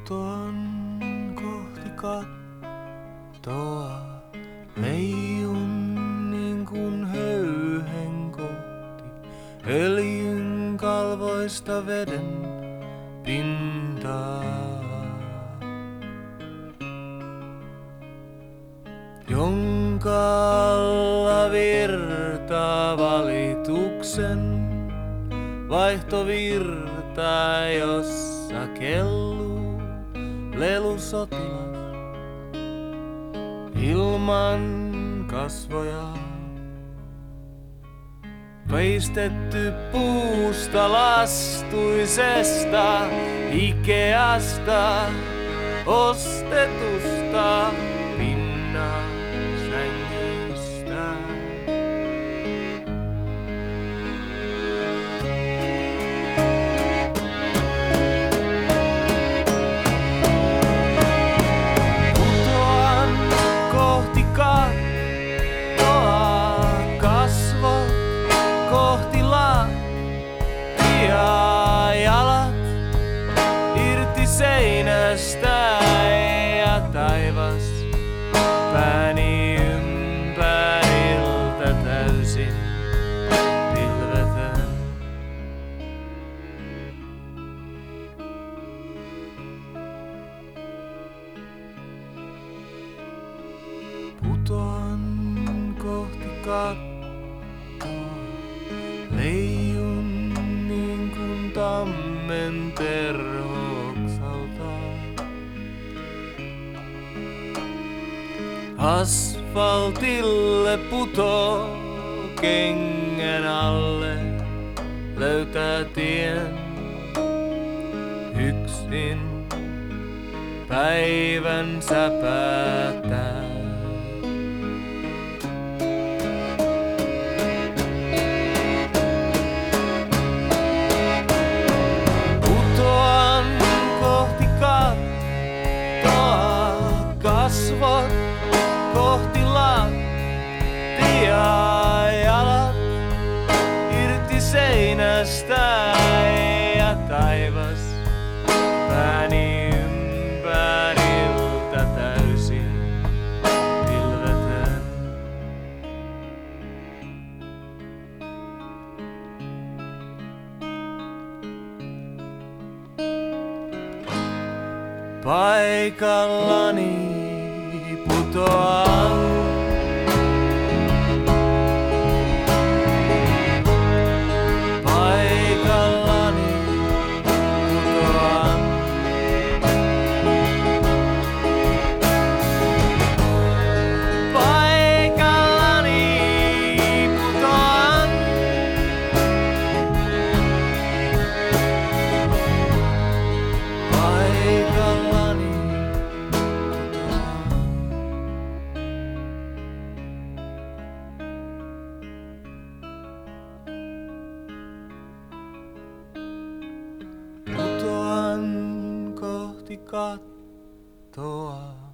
Putoan kohti kattoa, leijun niin kuin höyhen kohti öljyn kalvoista veden pintaa. Jonka alla virtaa valituksen vaihtovirta, jossa kelluu lelusotilas ilman kasvoja. Veistetty puusta lastuisesta Ikeasta ostetusta pinnan sängystä. Putoan kohti kattoa, kasvot kohti lattiaa, jalat irti seinästä ja taivas pääni ympäriltä täysin pilvetön. Putoan kohti kattoa, leijun niin kuin tammen terhoksalta. Asfaltille putoo kengän alle, löytää tien yksin päivänsä päättää. Putoan kohti kattoa, kasvot kohti lattiaa, jalat irti seinästä ja taivas pääni ympäriltä täysin pilvetön. Paikallani putoan. Paikallani putoan. Paikallani putoan. Paikallani putoan kohti kattoa.